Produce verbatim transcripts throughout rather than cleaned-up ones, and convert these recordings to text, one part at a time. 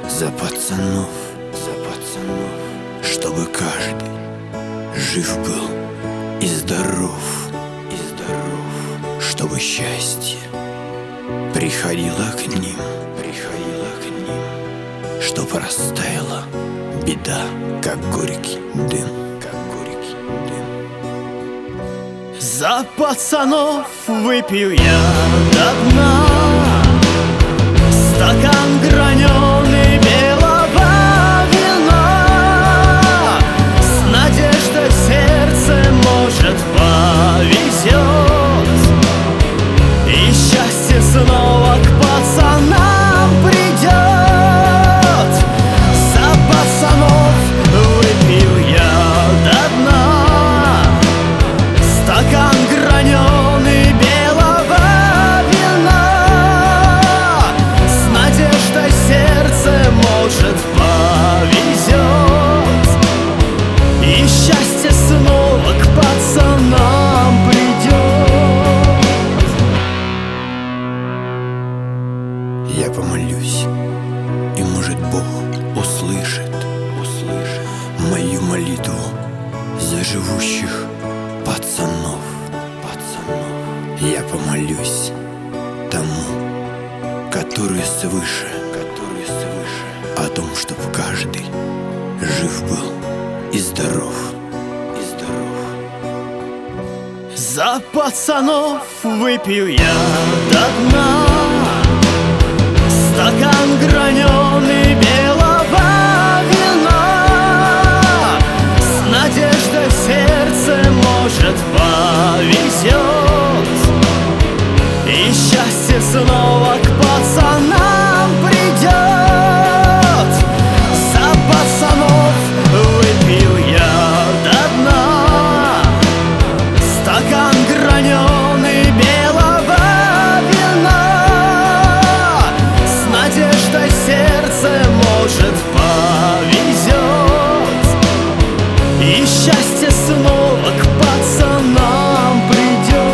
За пацанов, за пацанов, чтобы каждый жив был и здоров, и здоров, чтобы счастье приходило к ним, приходило к ним, чтоб растаяла беда, как горький дым, как горький дым. За пацанов выпью я до дна стакан граненый белого вина, с надеждой в сердце, может, повезет, и счастье снова к пацанам придет. За пацанов выпью я до дна стакан граненый белого вина, с надеждой в сердце, может, повезет, и счастье снова к пацанам придет. Я помолюсь, и, может, Бог услышит, услышит мою молитву за живущих пацанов, пацанов. Я помолюсь тому, который свыше, который свыше, о том, чтоб каждый жив был и здоров, и здоров. За пацанов выпью я до дна стакан граненый белого вина, с надеждой в сердце, может, повезет, и счастье снова к пацанам придет. За пацанов выпью я до дна стакан граненый белого вина, с надеждой в сердце, может, повезет, и счастье снова к пацанам придет.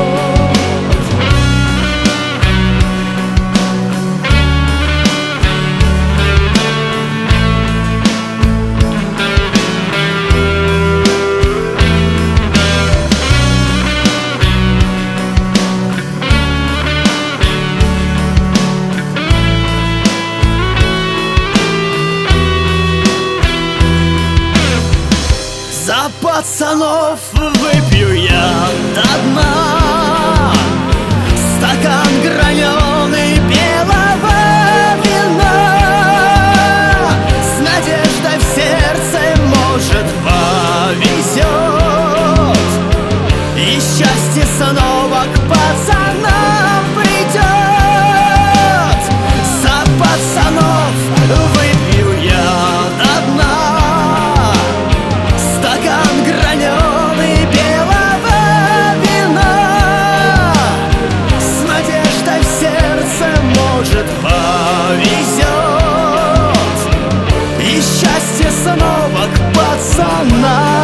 За пацанов выпью я до дна стакан граненый белого вина, с надеждой в сердце, может, повезет, и счастье снова к пацанам придет. За пацанов выпью я до дна стакан граненый белого вина, с надеждой в сердце, может, повезет, и счастье снова к пацанам